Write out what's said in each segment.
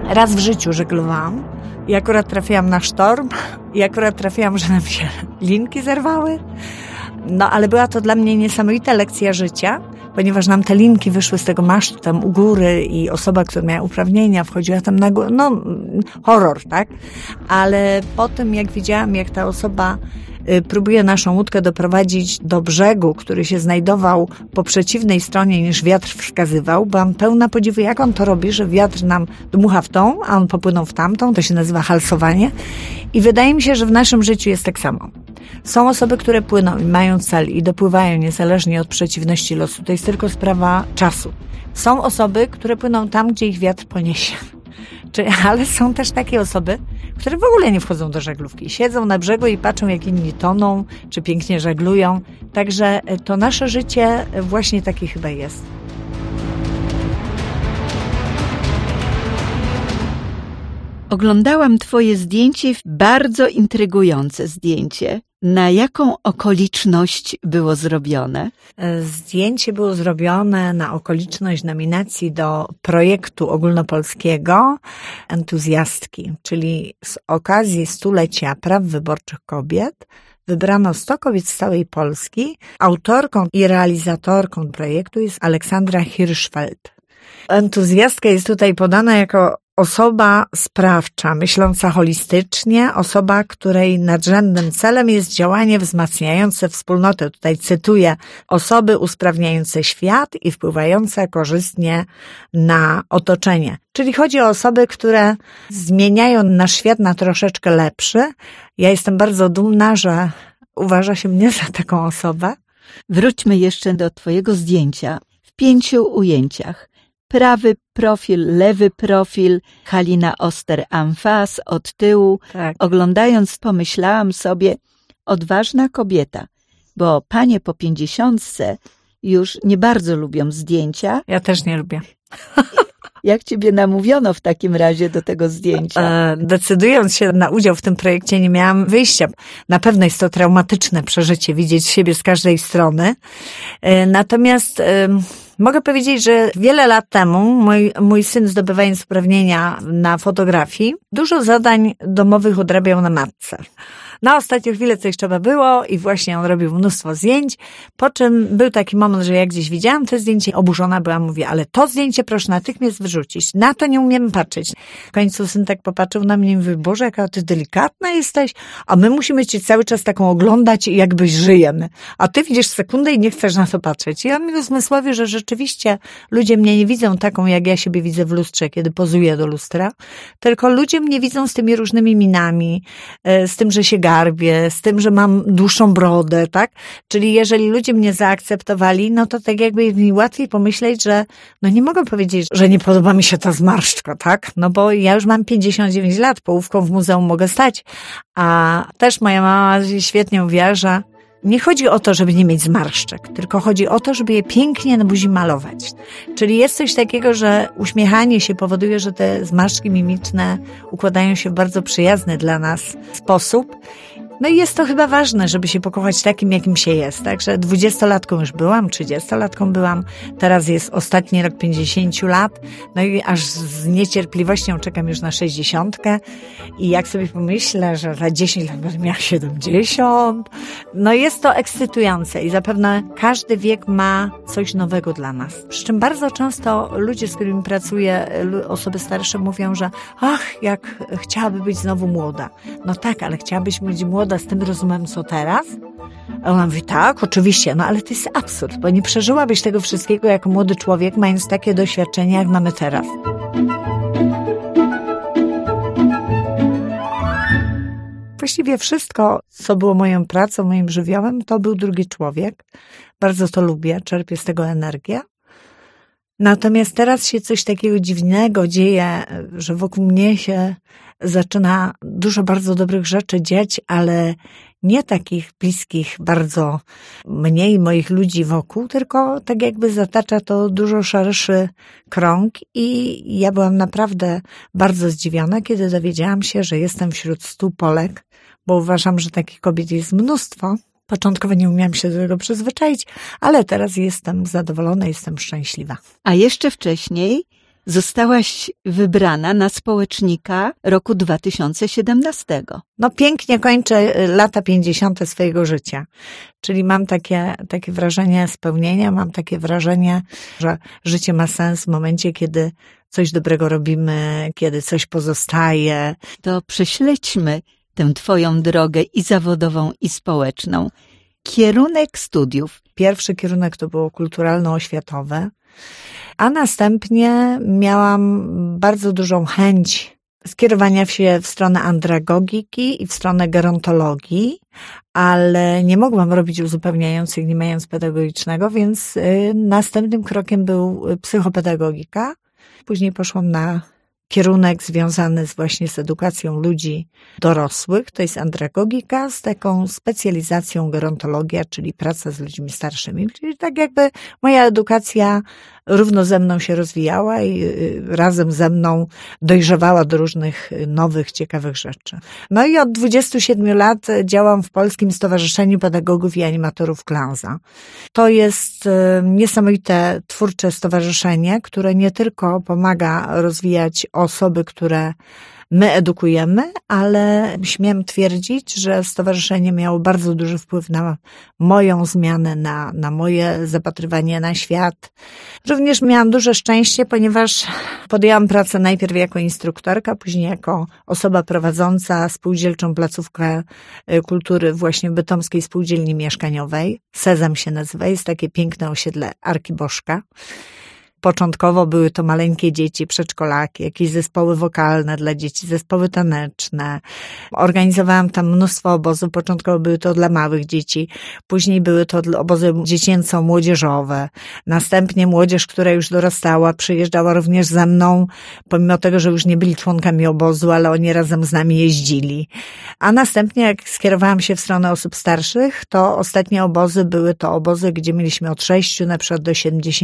Raz w życiu żeglowałam i akurat trafiłam na sztorm i akurat trafiłam, że nam się linki zerwały. No ale była to dla mnie niesamowita lekcja życia, ponieważ nam te linki wyszły z tego masztu tam u góry i osoba, która miała uprawnienia, wchodziła tam na górę. No horror, tak? Ale po tym jak widziałam, jak ta osoba próbuje naszą łódkę doprowadzić do brzegu, który się znajdował po przeciwnej stronie niż wiatr wskazywał, byłam pełna podziwu, jak on to robi, że wiatr nam dmucha w tą, a on popłynął w tamtą, to się nazywa halsowanie. I wydaje mi się, że w naszym życiu jest tak samo. Są osoby, które płyną i mają cel i dopływają niezależnie od przeciwności losu. To jest tylko sprawa czasu. Są osoby, które płyną tam, gdzie ich wiatr poniesie. Ale są też takie osoby, które w ogóle nie wchodzą do żaglówki. Siedzą na brzegu i patrzą, jak inni toną, czy pięknie żeglują. Także to nasze życie właśnie takie chyba jest. Oglądałam twoje zdjęcie, bardzo intrygujące zdjęcie. Na jaką okoliczność było zrobione? Zdjęcie było zrobione na okoliczność nominacji do projektu ogólnopolskiego Entuzjastki, czyli z okazji 100-lecia praw wyborczych kobiet. Wybrano 100 kobiet z całej Polski. Autorką i realizatorką projektu jest Aleksandra Hirschfeld. Entuzjastka jest tutaj podana jako osoba sprawcza, myśląca holistycznie, osoba, której nadrzędnym celem jest działanie wzmacniające wspólnotę. Tutaj cytuję: osoby usprawniające świat i wpływające korzystnie na otoczenie. Czyli chodzi o osoby, które zmieniają nasz świat na troszeczkę lepszy. Ja jestem bardzo dumna, że uważa się mnie za taką osobę. Wróćmy jeszcze do twojego zdjęcia w 5 ujęciach. Prawy profil, lewy profil, Halina Oster-Amfas od tyłu. Tak. Oglądając pomyślałam sobie, odważna kobieta, bo panie po 50 już nie bardzo lubią zdjęcia. Ja też nie lubię. Jak ciebie namówiono w takim razie do tego zdjęcia? Decydując się na udział w tym projekcie, nie miałam wyjścia. Na pewno jest to traumatyczne przeżycie, widzieć siebie z każdej strony. Natomiast mogę powiedzieć, że wiele lat temu mój syn, zdobywając uprawnienia na fotografii, dużo zadań domowych odrabiał na matce. Na ostatnią chwilę coś trzeba było i właśnie on robił mnóstwo zdjęć, po czym był taki moment, że jak gdzieś widziałam te zdjęcie, oburzona byłam, mówię, ale to zdjęcie proszę natychmiast wyrzucić, na to nie umiemy patrzeć. W końcu syn tak popatrzył na mnie i mówi, Boże, jaka ty delikatna jesteś, a my musimy cię cały czas taką oglądać i jakby żyjemy, a ty widzisz sekundę i nie chcesz na to patrzeć. I on mi uzmysłowił, że rzeczywiście ludzie mnie nie widzą taką, jak ja siebie widzę w lustrze, kiedy pozuję do lustra, tylko ludzie mnie widzą z tymi różnymi minami, z tym, że się garbię, z tym, że mam dłuższą brodę, tak? Czyli jeżeli ludzie mnie zaakceptowali, no to tak jakby mi łatwiej pomyśleć, że no nie mogę powiedzieć, że nie podoba mi się ta zmarszczka, tak? No bo ja już mam 59 lat, połówką w muzeum mogę stać, a też moja mama świetnie mówiła, że nie chodzi o to, żeby nie mieć zmarszczek, tylko chodzi o to, żeby je pięknie na buzi malować. Czyli jest coś takiego, że uśmiechanie się powoduje, że te zmarszczki mimiczne układają się w bardzo przyjazny dla nas sposób. No i jest to chyba ważne, żeby się pokochać takim, jakim się jest. Także 20-latką już byłam, 30-latką byłam, teraz jest ostatni rok 50 lat, no i aż z niecierpliwością czekam już na 60. I jak sobie pomyślę, że za 10 lat będę miała 70, no jest to ekscytujące i zapewne każdy wiek ma coś nowego dla nas. Przy czym bardzo często ludzie, z którymi pracuję, osoby starsze mówią, że ach, jak chciałaby być znowu młoda. No tak, ale chciałabyś być młoda z tym rozumem, co teraz? A ona mówi, tak, oczywiście, no ale to jest absurd, bo nie przeżyłabyś tego wszystkiego jako młody człowiek, mając takie doświadczenia, jak mamy teraz. Właściwie wszystko, co było moją pracą, moim żywiołem, to był drugi człowiek. Bardzo to lubię, czerpię z tego energię. Natomiast teraz się coś takiego dziwnego dzieje, że wokół mnie się zaczyna dużo bardzo dobrych rzeczy dziać, ale nie takich bliskich bardzo mnie i moich ludzi wokół, tylko tak jakby zatacza to dużo szerszy krąg i ja byłam naprawdę bardzo zdziwiona, kiedy dowiedziałam się, że jestem wśród 100 Polek, bo uważam, że takich kobiet jest mnóstwo. Początkowo nie umiałam się do tego przyzwyczaić, ale teraz jestem zadowolona, jestem szczęśliwa. A jeszcze wcześniej Zostałaś wybrana na społecznika roku 2017. No pięknie kończę lata 50. swojego życia. Czyli mam takie wrażenie spełnienia, mam takie wrażenie, że życie ma sens w momencie, kiedy coś dobrego robimy, kiedy coś pozostaje. To prześledźmy tę twoją drogę i zawodową, i społeczną. Kierunek studiów. Pierwszy kierunek to było kulturalno-oświatowe, a następnie miałam bardzo dużą chęć skierowania się w stronę andragogiki i w stronę gerontologii, ale nie mogłam robić uzupełniających, nie mając pedagogicznego, więc następnym krokiem był psychopedagogika. Później poszłam na kierunek związany właśnie z edukacją ludzi dorosłych, to jest andragogika z taką specjalizacją gerontologia, czyli praca z ludźmi starszymi. Czyli tak jakby moja edukacja równo ze mną się rozwijała i razem ze mną dojrzewała do różnych nowych, ciekawych rzeczy. No i od 27 lat działam w Polskim Stowarzyszeniu Pedagogów i Animatorów Klausa. To jest niesamowite twórcze stowarzyszenie, które nie tylko pomaga rozwijać osoby, które my edukujemy, ale śmiem twierdzić, że stowarzyszenie miało bardzo duży wpływ na moją zmianę, na moje zapatrywanie na świat. Również miałam duże szczęście, ponieważ podjęłam pracę najpierw jako instruktorka, później jako osoba prowadząca spółdzielczą placówkę kultury właśnie w Bytomskiej Spółdzielni Mieszkaniowej. Sezam się nazywa, jest takie piękne osiedle Arkiboszka. Początkowo były to maleńkie dzieci, przedszkolaki, jakieś zespoły wokalne dla dzieci, zespoły taneczne. Organizowałam tam mnóstwo obozów. Początkowo były to dla małych dzieci, później były to obozy dziecięco-młodzieżowe. Następnie młodzież, która już dorastała, przyjeżdżała również ze mną, pomimo tego, że już nie byli członkami obozu, ale oni razem z nami jeździli. A następnie, jak skierowałam się w stronę osób starszych, to ostatnie obozy były to obozy, gdzie mieliśmy od 6 na przykład do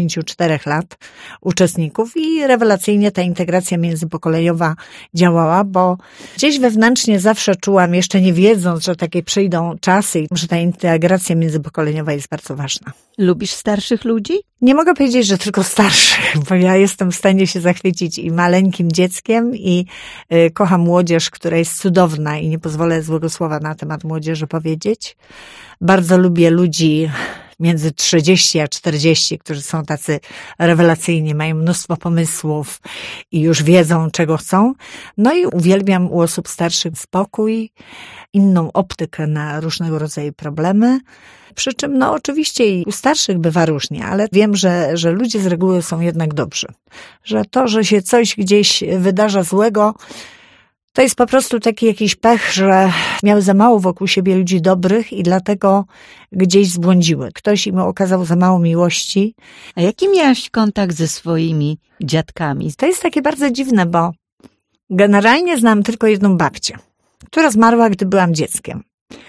74 lat uczestników i rewelacyjnie ta integracja międzypokoleniowa działała, bo gdzieś wewnętrznie zawsze czułam, jeszcze nie wiedząc, że takie przyjdą czasy, że ta integracja międzypokoleniowa jest bardzo ważna. Lubisz starszych ludzi? Nie mogę powiedzieć, że tylko starszych, bo ja jestem w stanie się zachwycić i maleńkim dzieckiem i kocham młodzież, która jest cudowna i nie pozwolę złego słowa na temat młodzieży powiedzieć. Bardzo lubię ludzi między 30 a 40, którzy są tacy rewelacyjni, mają mnóstwo pomysłów i już wiedzą, czego chcą. No i uwielbiam u osób starszych spokój, inną optykę na różnego rodzaju problemy. Przy czym, no oczywiście i u starszych bywa różnie, ale wiem, że ludzie z reguły są jednak dobrzy. Że to, że się coś gdzieś wydarza złego, to jest po prostu taki jakiś pech, że miały za mało wokół siebie ludzi dobrych i dlatego gdzieś zbłądziły. Ktoś im okazał za mało miłości. A jaki miałaś kontakt ze swoimi dziadkami? To jest takie bardzo dziwne, bo generalnie znam tylko jedną babcię, która zmarła, gdy byłam dzieckiem.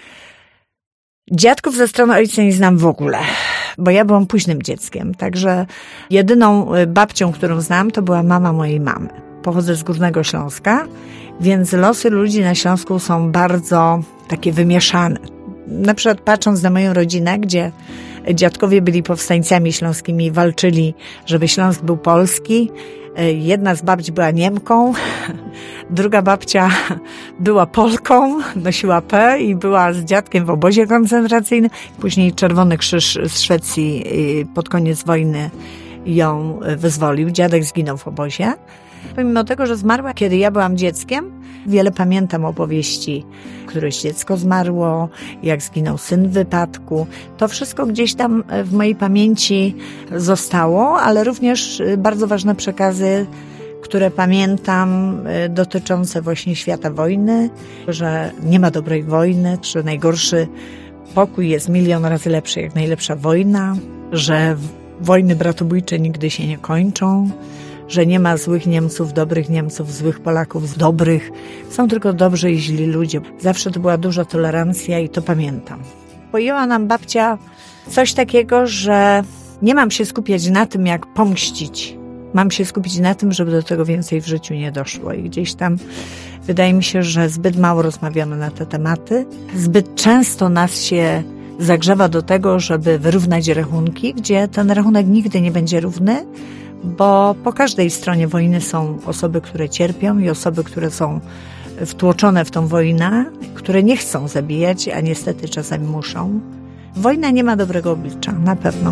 Dziadków ze strony ojca nie znam w ogóle, bo ja byłam późnym dzieckiem. Także jedyną babcią, którą znam, to była mama mojej mamy. Pochodzę z Górnego Śląska, więc losy ludzi na Śląsku są bardzo takie wymieszane. Na przykład patrząc na moją rodzinę, gdzie dziadkowie byli powstańcami śląskimi, walczyli, żeby Śląsk był polski. Jedna z babci była Niemką, druga babcia była Polką, nosiła P i była z dziadkiem w obozie koncentracyjnym. Później Czerwony Krzyż z Szwecji pod koniec wojny ją wyzwolił. Dziadek zginął w obozie. Pomimo tego, że zmarła, kiedy ja byłam dzieckiem, wiele pamiętam opowieści. Któreś dziecko zmarło, jak zginął syn w wypadku. To wszystko gdzieś tam w mojej pamięci zostało, ale również bardzo ważne przekazy, które pamiętam, dotyczące właśnie świata wojny, że nie ma dobrej wojny, że najgorszy pokój jest 1 000 000 razy lepszy jak najlepsza wojna, że wojny bratobójcze nigdy się nie kończą, że nie ma złych Niemców, dobrych Niemców, złych Polaków, dobrych. Są tylko dobrzy i źli ludzie. Zawsze to była duża tolerancja i to pamiętam. Pojęła nam babcia coś takiego, że nie mam się skupiać na tym, jak pomścić. Mam się skupić na tym, żeby do tego więcej w życiu nie doszło. I gdzieś tam wydaje mi się, że zbyt mało rozmawiamy na te tematy. Zbyt często nas się zagrzewa do tego, żeby wyrównać rachunki, gdzie ten rachunek nigdy nie będzie równy, bo po każdej stronie wojny są osoby, które cierpią i osoby, które są wtłoczone w tą wojnę, które nie chcą zabijać, a niestety czasami muszą. Wojna nie ma dobrego oblicza, na pewno.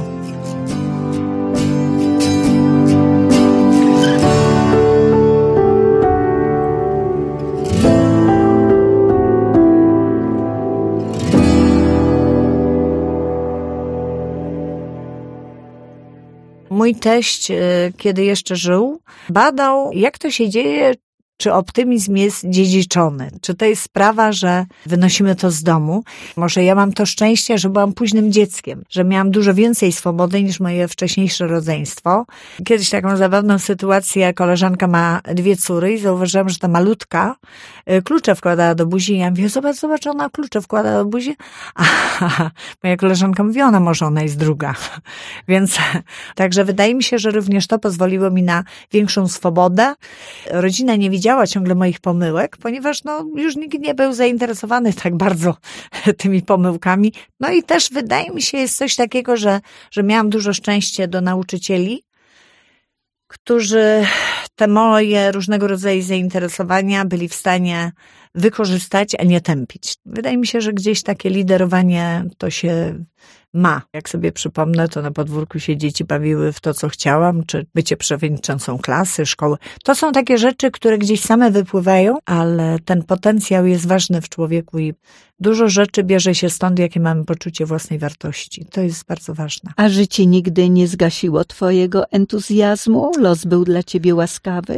Mój teść, kiedy jeszcze żył, badał, jak to się dzieje, czy optymizm jest dziedziczony. Czy to jest sprawa, że wynosimy to z domu? Może ja mam to szczęście, że byłam późnym dzieckiem, że miałam dużo więcej swobody niż moje wcześniejsze rodzeństwo. Kiedyś taką zabawną sytuację, koleżanka ma 2 córy i zauważyłam, że ta malutka klucze wkładała do buzi i ja mówię, zobacz, ona klucze wkłada do buzi. A moja koleżanka mówi, ona jest druga. Więc także wydaje mi się, że również to pozwoliło mi na większą swobodę. Rodzina nie widziała ciągle moich pomyłek, ponieważ już nikt nie był zainteresowany tak bardzo tymi pomyłkami. No i też wydaje mi się, jest coś takiego, że miałam dużo szczęścia do nauczycieli, którzy te moje różnego rodzaju zainteresowania byli w stanie wykorzystać, a nie tępić. Wydaje mi się, że gdzieś takie liderowanie to się ma. Jak sobie przypomnę, to na podwórku się dzieci bawiły w to, co chciałam, czy bycie przewodniczącą klasy, szkoły. To są takie rzeczy, które gdzieś same wypływają, ale ten potencjał jest ważny w człowieku i dużo rzeczy bierze się stąd, jakie mamy poczucie własnej wartości. To jest bardzo ważne. A życie nigdy nie zgasiło twojego entuzjazmu? Los był dla ciebie łaskawy?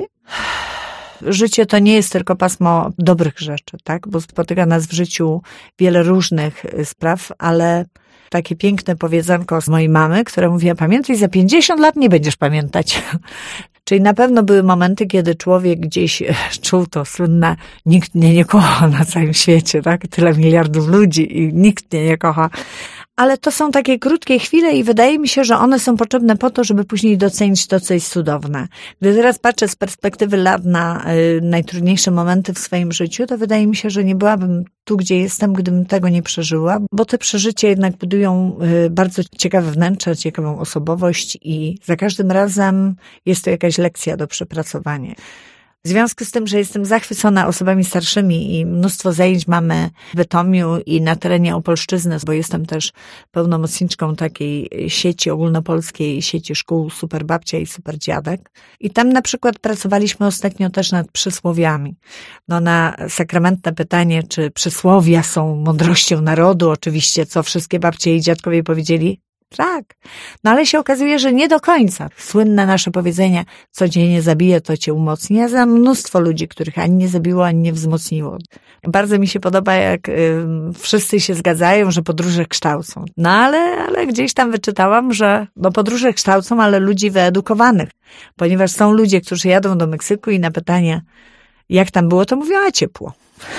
Życie to nie jest tylko pasmo dobrych rzeczy, tak? Bo spotyka nas w życiu wiele różnych spraw, ale takie piękne powiedzonko z mojej mamy, która mówiła, pamiętaj, za 50 lat nie będziesz pamiętać. Czyli na pewno były momenty, kiedy człowiek gdzieś czuł to słynne, nikt mnie nie kocha na całym świecie, tak? Tyle miliardów ludzi i nikt mnie nie kocha. Ale to są takie krótkie chwile i wydaje mi się, że one są potrzebne po to, żeby później docenić to, co jest cudowne. Gdy teraz patrzę z perspektywy lat na najtrudniejsze momenty w swoim życiu, to wydaje mi się, że nie byłabym tu, gdzie jestem, gdybym tego nie przeżyła, bo te przeżycia jednak budują bardzo ciekawe wnętrze, ciekawą osobowość i za każdym razem jest to jakaś lekcja do przepracowania. W związku z tym, że jestem zachwycona osobami starszymi i mnóstwo zajęć mamy w Bytomiu i na terenie Opolszczyzny, bo jestem też pełnomocniczką takiej sieci ogólnopolskiej, sieci szkół Super Babcia i Super Dziadek. I tam na przykład pracowaliśmy ostatnio też nad przysłowiami. Na sakramentne pytanie, czy przysłowia są mądrością narodu, oczywiście, co wszystkie babcie i dziadkowie powiedzieli, tak. Ale się okazuje, że nie do końca. Słynne nasze powiedzenie, co cię nie zabije, to cię umocni. Ja znam mnóstwo ludzi, których ani nie zabiło, ani nie wzmocniło. Bardzo mi się podoba, jak wszyscy się zgadzają, że podróże kształcą. Ale gdzieś tam wyczytałam, że podróże kształcą, ale ludzi wyedukowanych. Ponieważ są ludzie, którzy jadą do Meksyku i na pytanie, jak tam było, to mówią, a ciepło.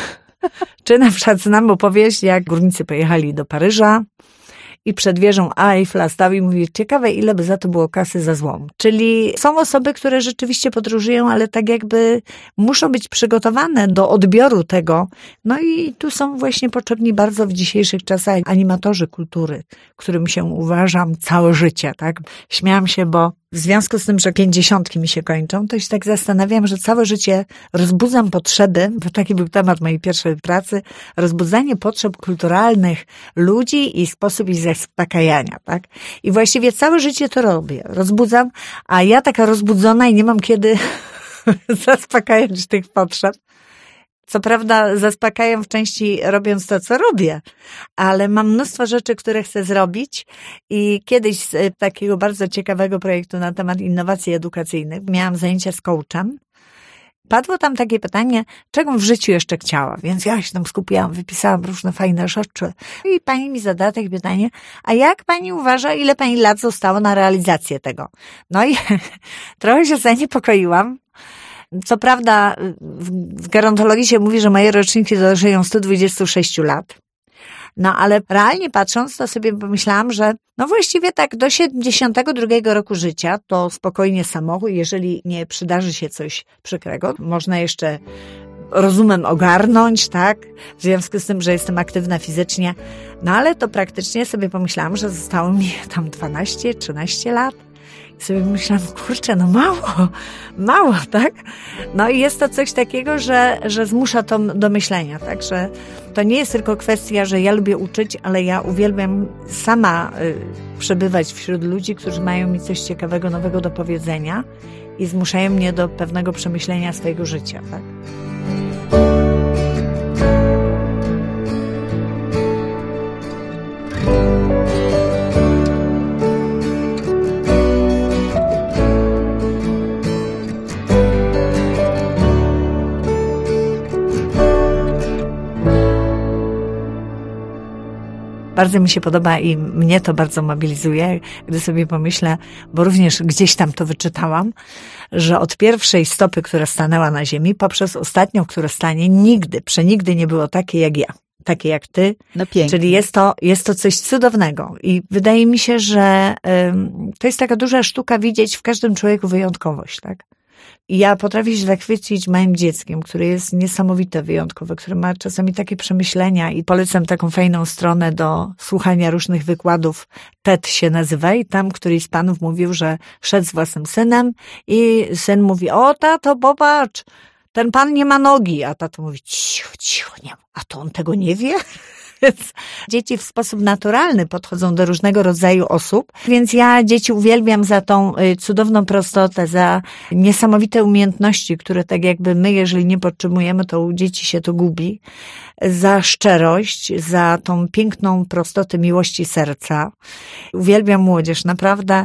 Czy na przykład znam opowieść, jak górnicy pojechali do Paryża, i przed wieżą Eiffla stał i mówi, ciekawe, ile by za to było kasy za złom. Czyli są osoby, które rzeczywiście podróżują, ale tak jakby muszą być przygotowane do odbioru tego. No i tu są właśnie potrzebni bardzo w dzisiejszych czasach animatorzy kultury, którym się uważam całe życie, tak? Śmiałam się, bo w związku z tym, że 50 mi się kończą, to się tak zastanawiam, że całe życie rozbudzam potrzeby, bo taki był temat mojej pierwszej pracy, rozbudzanie potrzeb kulturalnych ludzi i sposób ich zaspokajania, tak? I właściwie całe życie to robię, rozbudzam, a ja taka rozbudzona i nie mam kiedy zaspokajać tych potrzeb. Co prawda zaspokajam w części robiąc to, co robię, ale mam mnóstwo rzeczy, które chcę zrobić i kiedyś z takiego bardzo ciekawego projektu na temat innowacji edukacyjnych miałam zajęcia z coachem. Padło tam takie pytanie, czego w życiu jeszcze chciała, więc ja się tam skupiłam, wypisałam różne fajne rzeczy i pani mi zadała takie pytanie, a jak pani uważa, ile pani lat zostało na realizację tego? No i trochę się zaniepokoiłam. Co prawda w gerontologii się mówi, że moje roczniki dożyją 126 lat. No ale realnie patrząc, to sobie pomyślałam, że właściwie tak do 72 roku życia to spokojnie samochód, jeżeli nie przydarzy się coś przykrego, można jeszcze rozumem ogarnąć, tak? W związku z tym, że jestem aktywna fizycznie. No ale to praktycznie sobie pomyślałam, że zostało mi tam 12-13 lat. I sobie myślałam, kurczę, no mało, tak? No i jest to coś takiego, że zmusza to do myślenia, tak? Że to nie jest tylko kwestia, że ja lubię uczyć, ale ja uwielbiam sama przebywać wśród ludzi, którzy mają mi coś ciekawego, nowego do powiedzenia i zmuszają mnie do pewnego przemyślenia swojego życia, tak? Bardzo mi się podoba i mnie to bardzo mobilizuje, gdy sobie pomyślę, bo również gdzieś tam to wyczytałam, że od pierwszej stopy, która stanęła na ziemi, poprzez ostatnią, która stanie, przenigdy nie było takie jak ja, takie jak ty. No pięknie. Czyli jest to coś cudownego i wydaje mi się, że to jest taka duża sztuka widzieć w każdym człowieku wyjątkowość, tak? I ja potrafię się zachwycić małym dzieckiem, które jest niesamowite, wyjątkowe, które ma czasami takie przemyślenia i polecam taką fajną stronę do słuchania różnych wykładów. TED się nazywa i tam któryś z panów mówił, że szedł z własnym synem i syn mówi, o tato, popatrz, ten pan nie ma nogi, a tato mówi, cicho, nie, a to on tego nie wie? Więc dzieci w sposób naturalny podchodzą do różnego rodzaju osób, więc ja dzieci uwielbiam za tą cudowną prostotę, za niesamowite umiejętności, które tak jakby my, jeżeli nie podtrzymujemy, to u dzieci się to gubi, za szczerość, za tą piękną prostotę miłości serca. Uwielbiam młodzież, naprawdę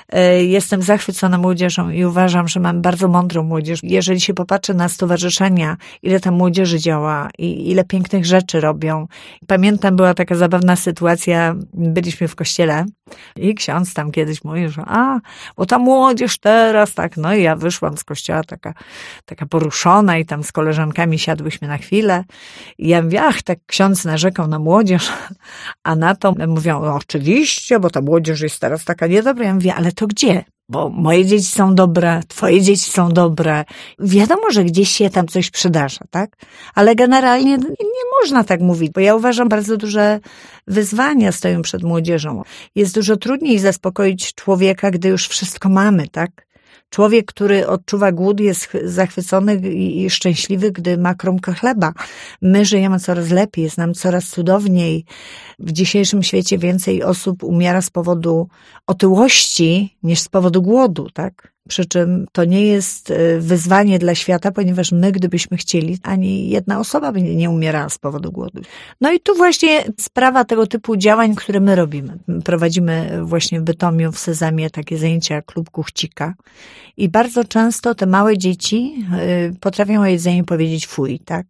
jestem zachwycona młodzieżą i uważam, że mam bardzo mądrą młodzież. Jeżeli się popatrzy na stowarzyszenia, ile tam młodzieży działa i ile pięknych rzeczy robią. Pamiętam, była taka zabawna sytuacja, byliśmy w kościele i ksiądz tam kiedyś mówił, że bo ta młodzież teraz, tak, no i ja wyszłam z kościoła taka poruszona i tam z koleżankami siadłyśmy na chwilę i ja mówię, tak ksiądz narzekał na młodzież, a na to mówią, no oczywiście, bo ta młodzież jest teraz taka niedobra. Ja mówię, ale to gdzie? Bo moje dzieci są dobre, twoje dzieci są dobre. Wiadomo, że gdzieś się tam coś przydarza, tak? Ale generalnie nie można tak mówić, bo ja uważam, bardzo duże wyzwania stoją przed młodzieżą. Jest dużo trudniej zaspokoić człowieka, gdy już wszystko mamy, tak? Człowiek, który odczuwa głód, jest zachwycony i szczęśliwy, gdy ma kromkę chleba. My żyjemy coraz lepiej, jest nam coraz cudowniej. W dzisiejszym świecie więcej osób umiera z powodu otyłości niż z powodu głodu, tak? Przy czym to nie jest wyzwanie dla świata, ponieważ my, gdybyśmy chcieli, ani jedna osoba by nie umierała z powodu głodu. No i tu właśnie sprawa tego typu działań, które my robimy. Prowadzimy właśnie w Bytomiu, w Sezamie takie zajęcia jak Klub Kuchcika. I bardzo często te małe dzieci potrafią o jedzeniu powiedzieć fuj, tak?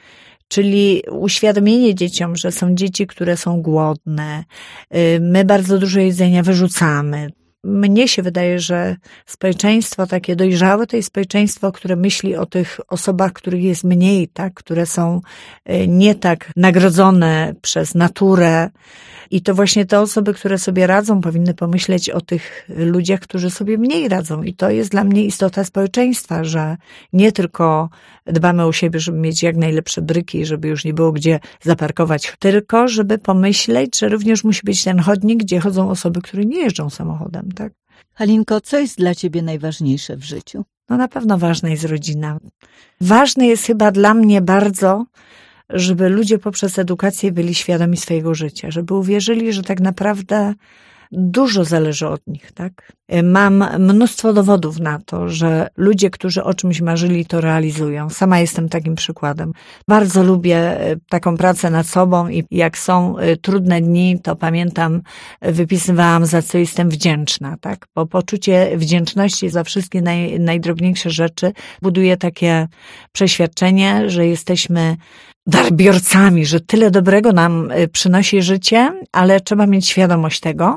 Czyli uświadomienie dzieciom, że są dzieci, które są głodne. My bardzo dużo jedzenia wyrzucamy. Mnie się wydaje, że społeczeństwo takie dojrzałe to jest społeczeństwo, które myśli o tych osobach, których jest mniej, tak, które są nie tak nagrodzone przez naturę. I to właśnie te osoby, które sobie radzą, powinny pomyśleć o tych ludziach, którzy sobie mniej radzą. I to jest dla mnie istota społeczeństwa, że nie tylko dbamy o siebie, żeby mieć jak najlepsze bryki, żeby już nie było gdzie zaparkować, tylko żeby pomyśleć, że również musi być ten chodnik, gdzie chodzą osoby, które nie jeżdżą samochodem, tak? Halinko, co jest dla ciebie najważniejsze w życiu? No na pewno ważna jest rodzina. Ważne jest chyba dla mnie bardzo, żeby ludzie poprzez edukację byli świadomi swojego życia, żeby uwierzyli, że tak naprawdę dużo zależy od nich, tak? Mam mnóstwo dowodów na to, że ludzie, którzy o czymś marzyli, to realizują. Sama jestem takim przykładem. Bardzo lubię taką pracę nad sobą i jak są trudne dni, to pamiętam, wypisywałam, za co jestem wdzięczna, tak? Bo poczucie wdzięczności za wszystkie najdrobniejsze rzeczy buduje takie przeświadczenie, że jesteśmy darbiorcami, że tyle dobrego nam przynosi życie, ale trzeba mieć świadomość tego.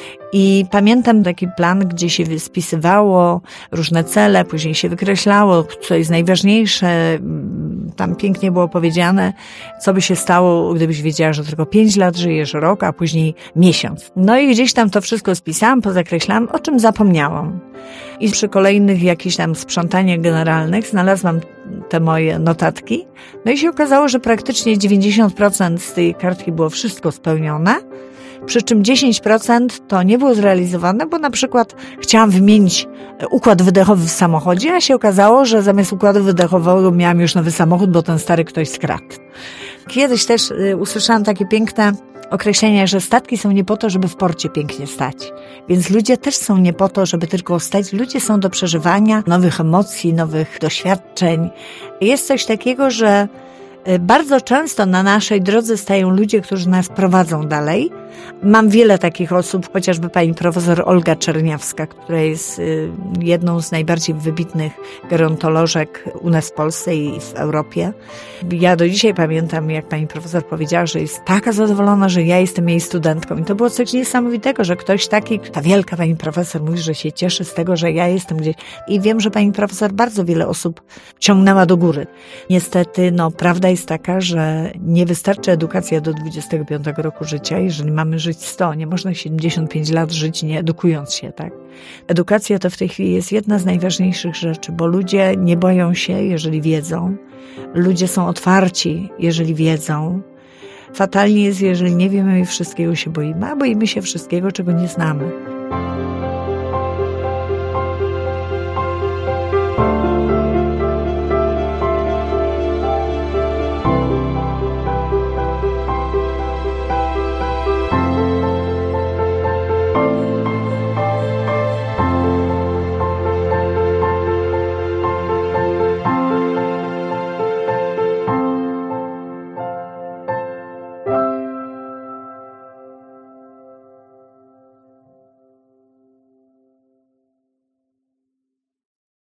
I pamiętam taki plan, gdzie się spisywało różne cele, później się wykreślało, co jest najważniejsze. Tam pięknie było powiedziane, co by się stało, gdybyś wiedziała, że tylko 5 lat żyjesz, rok, a później miesiąc. No i gdzieś tam to wszystko spisałam, pozakreślałam, o czym zapomniałam. I przy kolejnych jakichś tam sprzątaniach generalnych znalazłam te moje notatki. No i się okazało, że praktycznie 90% z tej kartki było wszystko spełnione. przy czym 10% to nie było zrealizowane, bo na przykład chciałam wymienić układ wydechowy w samochodzie, a się okazało, że zamiast układu wydechowego miałam już nowy samochód, bo ten stary ktoś skradł. Kiedyś też usłyszałam takie piękne określenie, że statki są nie po to, żeby w porcie pięknie stać. Więc ludzie też są nie po to, żeby tylko stać. Ludzie są do przeżywania nowych emocji, nowych doświadczeń. Jest coś takiego, że bardzo często na naszej drodze stają ludzie, którzy nas prowadzą dalej. Mam wiele takich osób, chociażby pani profesor Olga Czerniawska, która jest jedną z najbardziej wybitnych gerontolożek u nas w Polsce i w Europie. Ja do dzisiaj pamiętam, jak pani profesor powiedziała, że jest taka zadowolona, że ja jestem jej studentką. I to było coś niesamowitego, że ktoś taki, ta wielka pani profesor mówi, że się cieszy z tego, że ja jestem gdzieś. I wiem, że pani profesor bardzo wiele osób ciągnęła do góry. Niestety, prawda jest taka, że nie wystarczy edukacja do 25 roku życia, jeżeli mamy żyć 100. Nie można 75 lat żyć nie edukując się, tak? Edukacja to w tej chwili jest jedna z najważniejszych rzeczy, bo ludzie nie boją się, jeżeli wiedzą. Ludzie są otwarci, jeżeli wiedzą. Fatalnie jest, jeżeli nie wiemy i wszystkiego się boimy, a boimy się wszystkiego, czego nie znamy.